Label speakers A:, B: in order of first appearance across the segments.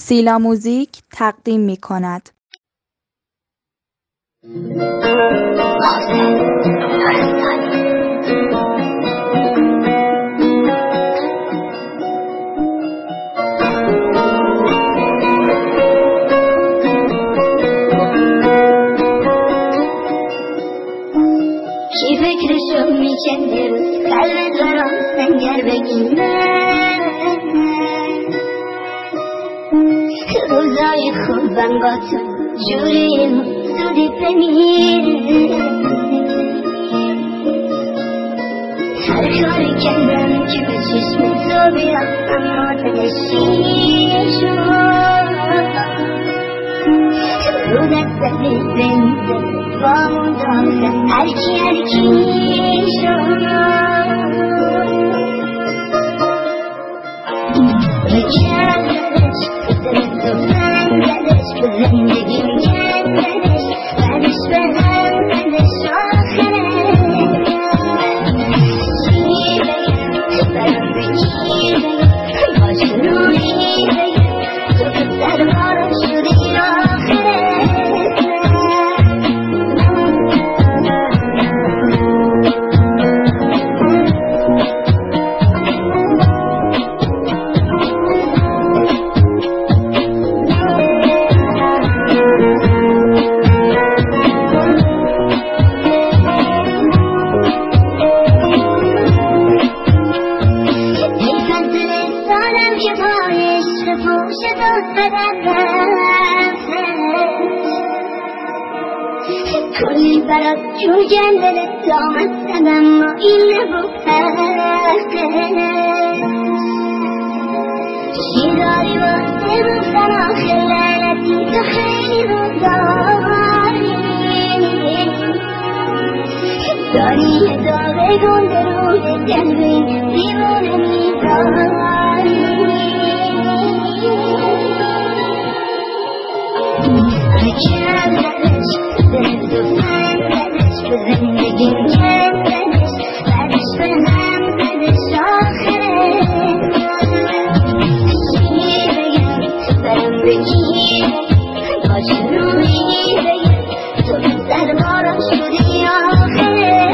A: سیلا موزیک تقدیم می کند.
B: کی فکرشو میکنه روز قلبت برام سنگر بگیره روزای خوبم با تو جوری زودی بمیره هر کاری کردم که به چشم تو بیام اما دلشی شد رو دست بزنده با اون داخل هرکی شد بکردش دلت و فندش به زندگیم کردش بعدش به همدش آخره چی بگم برام بگی بگم با شروعی بگم تو که سربارم شدی آخره کلی برات جون گندل دامت زدم و این نبود پرسته چی داری واسه گفتن آخر لعنتی تو خیلی رو داری یه داغ گنده روی دلوی دیوونه میداری کردنش دلت و فندش به زندگیم کردنش بعدش به همدش آخره چی بگم برام بگی بگم با شروعی بگم تو که سربارم شدی آخره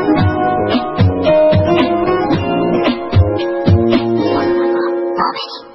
B: Bobby.